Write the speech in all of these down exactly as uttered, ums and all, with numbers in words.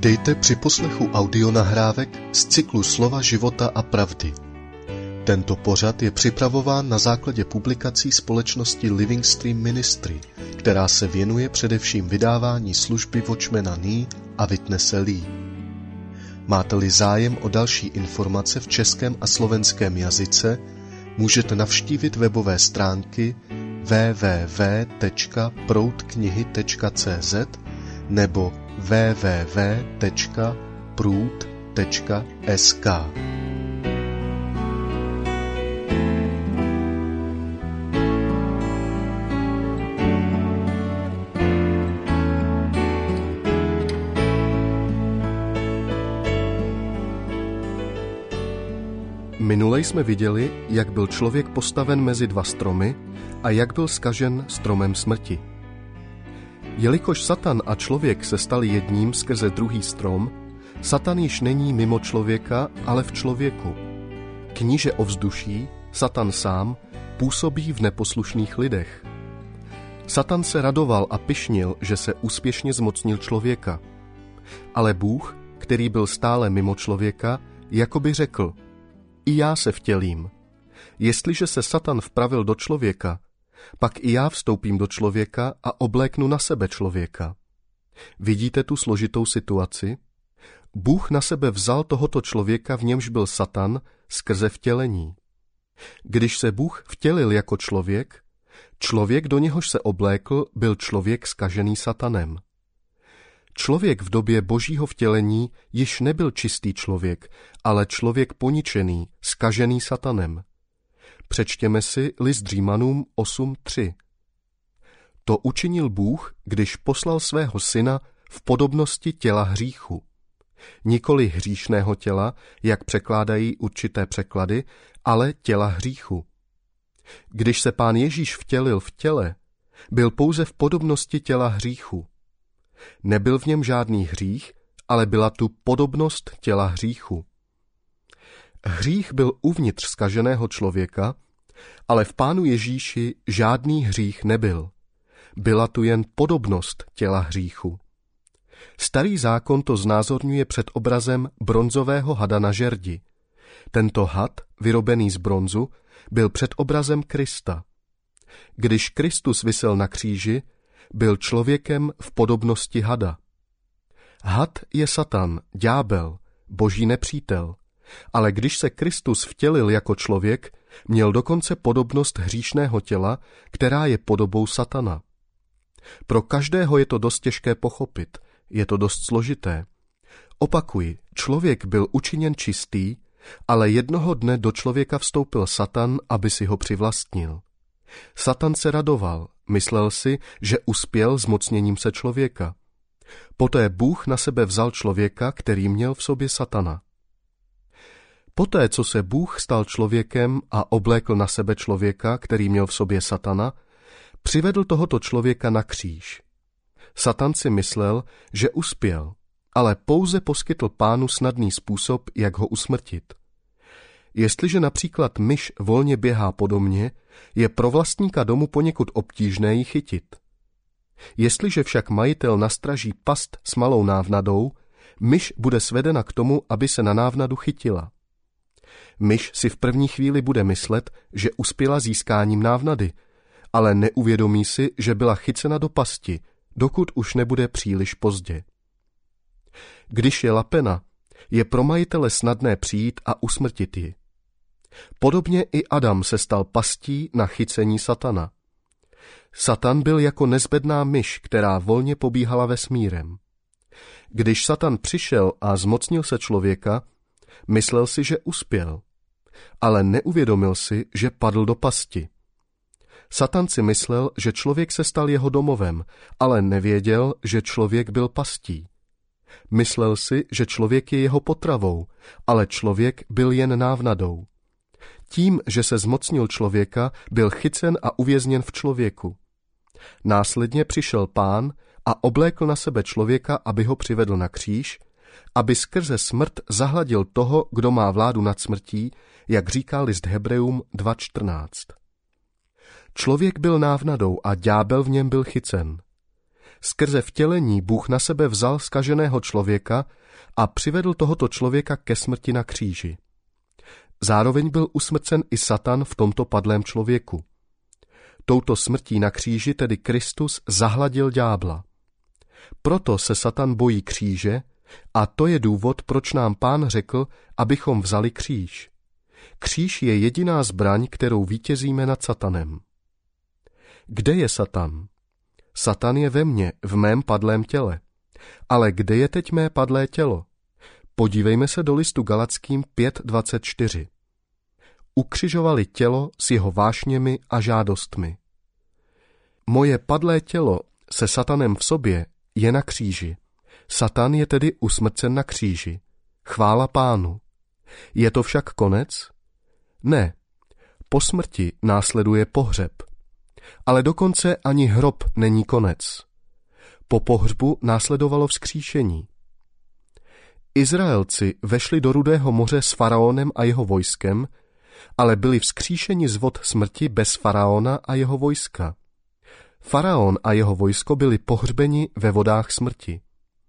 Vítejte při poslechu audionahrávek z cyklu Slova života a pravdy. Tento pořad je připravován na základě publikací společnosti Living Stream Ministry, která se věnuje především vydávání služby Watchmana Nee a Witnesse Lee. Máte-li zájem o další informace v českém a slovenském jazyce, můžete navštívit webové stránky w w w tečka proudknihy tečka c z nebo w w w tečka proud tečka s k. Minule jsme viděli, jak byl člověk postaven mezi dva stromy a jak byl zkažen stromem smrti. Jelikož Satan a člověk se stali jedním skrze druhý strom, Satan již není mimo člověka, ale v člověku. Kníže ovzduší, Satan sám, působí v neposlušných lidech. Satan se radoval a pyšnil, že se úspěšně zmocnil člověka. Ale Bůh, který byl stále mimo člověka, jakoby řekl: I já se vtělím. Jestliže se Satan vpravil do člověka, pak i já vstoupím do člověka a obléknu na sebe člověka. Vidíte tu složitou situaci? Bůh na sebe vzal tohoto člověka, v němž byl Satan, skrze vtělení. Když se Bůh vtělil jako člověk, člověk, do něhož se oblékl, byl člověk zkažený Satanem. Člověk v době božího vtělení již nebyl čistý člověk, ale člověk poničený, zkažený Satanem. Přečtěme si list Římanům osm tři. To učinil Bůh, když poslal svého syna v podobnosti těla hříchu. Nikoli hříšného těla, jak překládají určité překlady, ale těla hříchu. Když se Pán Ježíš vtělil v těle, byl pouze v podobnosti těla hříchu. Nebyl v něm žádný hřích, ale byla tu podobnost těla hříchu. Hřích byl uvnitř zkaženého člověka, ale v Pánu Ježíši žádný hřích nebyl. Byla tu jen podobnost těla hříchu. Starý zákon to znázorňuje před obrazem bronzového hada na žerdi. Tento had, vyrobený z bronzu, byl před obrazem Krista. Když Kristus visel na kříži, byl člověkem v podobnosti hada. Had je Satan, ďábel, boží nepřítel, ale když se Kristus vtělil jako člověk, měl dokonce podobnost hříšného těla, která je podobou Satana. Pro každého je to dost těžké pochopit, je to dost složité. Opakuji, člověk byl učiněn čistý, ale jednoho dne do člověka vstoupil Satan, aby si ho přivlastnil. Satan se radoval, myslel si, že uspěl zmocněním se člověka. Poté Bůh na sebe vzal člověka, který měl v sobě Satana. Poté, co se Bůh stal člověkem a oblékl na sebe člověka, který měl v sobě Satana, přivedl tohoto člověka na kříž. Satan si myslel, že uspěl, ale pouze poskytl Pánu snadný způsob, jak ho usmrtit. Jestliže například myš volně běhá po domě, je pro vlastníka domu poněkud obtížné ji chytit. Jestliže však majitel nastraží past s malou návnadou, myš bude svedena k tomu, aby se na návnadu chytila. Myš si v první chvíli bude myslet, že uspěla získáním návnady, ale neuvědomí si, že byla chycena do pasti, dokud už nebude příliš pozdě. Když je lapena, je pro majitele snadné přijít a usmrtit ji. Podobně i Adam se stal pastí na chycení Satana. Satan byl jako nezbedná myš, která volně pobíhala vesmírem. Když Satan přišel a zmocnil se člověka, myslel si, že uspěl, ale neuvědomil si, že padl do pasti. Satan si myslel, že člověk se stal jeho domovem, ale nevěděl, že člověk byl pastí. Myslel si, že člověk je jeho potravou, ale člověk byl jen návnadou. Tím, že se zmocnil člověka, byl chycen a uvězněn v člověku. Následně přišel Pán a oblékl na sebe člověka, aby ho přivedl na kříž, aby skrze smrt zahladil toho, kdo má vládu nad smrtí, jak říká list Hebrejům dva čtrnáct. Člověk byl návnadou a ďábel v něm byl chycen. Skrze vtělení Bůh na sebe vzal zkaženého člověka a přivedl tohoto člověka ke smrti na kříži. Zároveň byl usmrcen i Satan v tomto padlém člověku. Touto smrtí na kříži tedy Kristus zahladil ďábla. Proto se Satan bojí kříže a to je důvod, proč nám Pán řekl, abychom vzali kříž. Kříž je jediná zbraň, kterou vítězíme nad Satanem. Kde je Satan? Satan je ve mně, v mém padlém těle. Ale kde je teď mé padlé tělo? Podívejme se do listu Galackým pět dvacet čtyři. Ukřižovali tělo s jeho vášněmi a žádostmi. Moje padlé tělo se Satanem v sobě je na kříži. Satan je tedy usmrcen na kříži. Chvála Pánu. Je to však konec? Ne. Po smrti následuje pohřeb. Ale dokonce ani hrob není konec. Po pohřbu následovalo vzkříšení. Izraelci vešli do Rudého moře s faraonem a jeho vojskem, ale byli vzkříšeni z vod smrti bez faraona a jeho vojska. Faraon a jeho vojsko byli pohřbeni ve vodách smrti.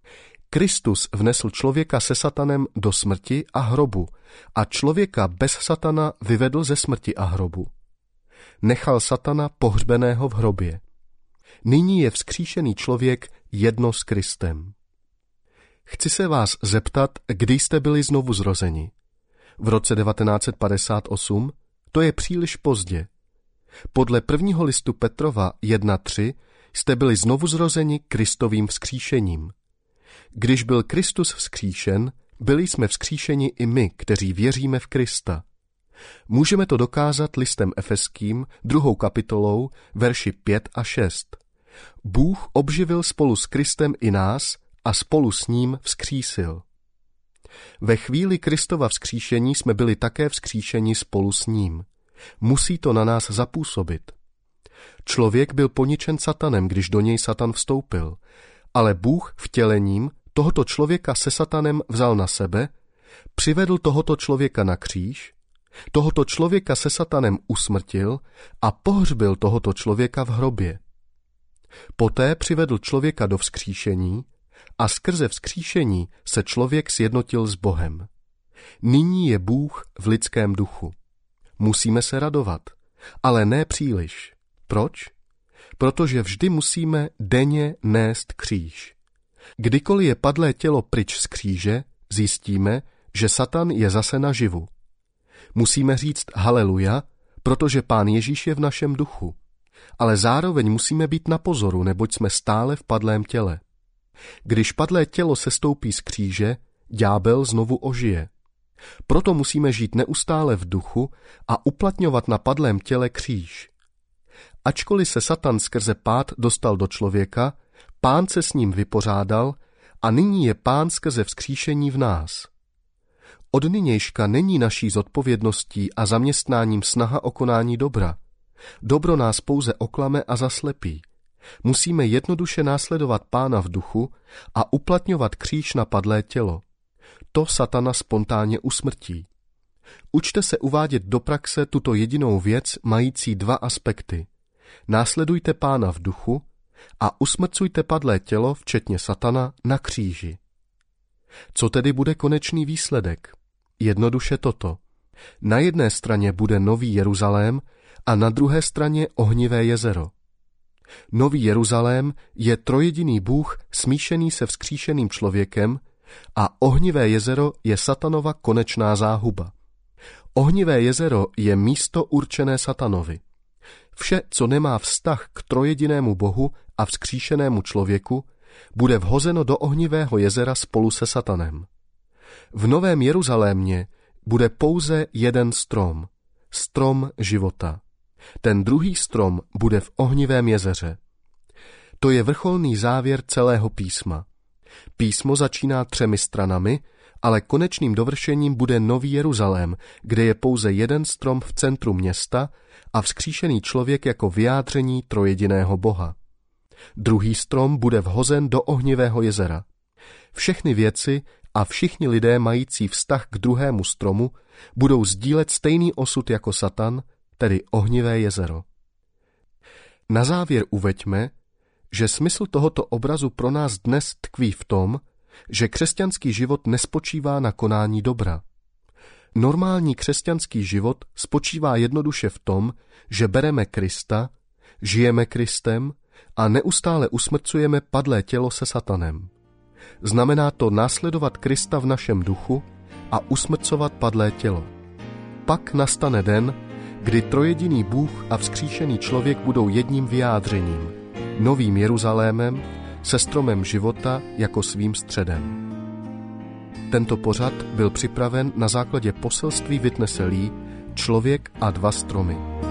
Kristus vnesl člověka se Satanem do smrti a hrobu a člověka bez Satana vyvedl ze smrti a hrobu. Nechal Satana pohřbeného v hrobě. Nyní je vzkříšený člověk jedno s Kristem. Chci se vás zeptat, kdy jste byli znovu zrozeni. V roce devatenáct set padesát osm? To je příliš pozdě. Podle prvního listu Petrova jedna tři jste byli znovu zrozeni Kristovým vzkříšením. Když byl Kristus vzkříšen, byli jsme vzkříšeni i my, kteří věříme v Krista. Můžeme to dokázat listem Efeským, druhou kapitolou, verši pět a šest. Bůh obživil spolu s Kristem i nás a spolu s ním vzkřísil. Ve chvíli Kristova vzkříšení jsme byli také vzkříšeni spolu s ním. Musí to na nás zapůsobit. Člověk byl poničen Satanem, když do něj Satan vstoupil, ale Bůh vtělením tohoto člověka se Satanem vzal na sebe, přivedl tohoto člověka na kříž, tohoto člověka se Satanem usmrtil a pohřbil tohoto člověka v hrobě. Poté přivedl člověka do vzkříšení a skrze vzkříšení se člověk sjednotil s Bohem. Nyní je Bůh v lidském duchu. Musíme se radovat, ale ne příliš. Proč? Protože vždy musíme denně nést kříž. Kdykoliv je padlé tělo pryč z kříže, zjistíme, že Satan je zase naživu. Musíme říct haleluja, protože Pán Ježíš je v našem duchu. Ale zároveň musíme být na pozoru, neboť jsme stále v padlém těle. Když padlé tělo sestoupí z kříže, ďábel znovu ožije. Proto musíme žít neustále v duchu a uplatňovat na padlém těle kříž. Ačkoliv se Satan skrze pád dostal do člověka, Pán se s ním vypořádal a nyní je Pán skrze vzkříšení v nás. Od nynějška není naší zodpovědností a zaměstnáním snaha o konání dobra. Dobro nás pouze oklame a zaslepí. Musíme jednoduše následovat Pána v duchu a uplatňovat kříž na padlé tělo. To Satana spontánně usmrtí. Učte se uvádět do praxe tuto jedinou věc mající dva aspekty. Následujte Pána v duchu a usmrcujte padlé tělo, včetně Satana, na kříži. Co tedy bude konečný výsledek? Jednoduše toto. Na jedné straně bude Nový Jeruzalém a na druhé straně ohnivé jezero. Nový Jeruzalém je trojjediný Bůh smíšený se vzkříšeným člověkem a ohnivé jezero je Satanova konečná záhuba. Ohnivé jezero je místo určené Satanovi. Vše, co nemá vztah k trojjedinému Bohu a vzkříšenému člověku, bude vhozeno do ohnivého jezera spolu se Satanem. V Novém Jeruzalémě bude pouze jeden strom, strom života. Ten druhý strom bude v ohnivém jezeře. To je vrcholný závěr celého písma. Písmo začíná třemi stranami, ale konečným dovršením bude Nový Jeruzalém, kde je pouze jeden strom v centru města a vzkříšený člověk jako vyjádření trojjediného Boha. Druhý strom bude vhozen do ohnivého jezera. Všechny věci a všichni lidé mající vztah k druhému stromu budou sdílet stejný osud jako Satan, tedy ohnivé jezero. Na závěr uveďme, že smysl tohoto obrazu pro nás dnes tkví v tom, že křesťanský život nespočívá na konání dobra. Normální křesťanský život spočívá jednoduše v tom, že bereme Krista, žijeme Kristem a neustále usmrcujeme padlé tělo se satanem. Znamená to následovat Krista v našem duchu a usmrcovat padlé tělo. Pak nastane den, kdy trojjediný Bůh a vzkříšený člověk budou jedním vyjádřením, novým Jeruzalémem se stromem života jako svým středem. Tento pořad byl připraven na základě poselství Witnesse Lee Člověk a dva stromy.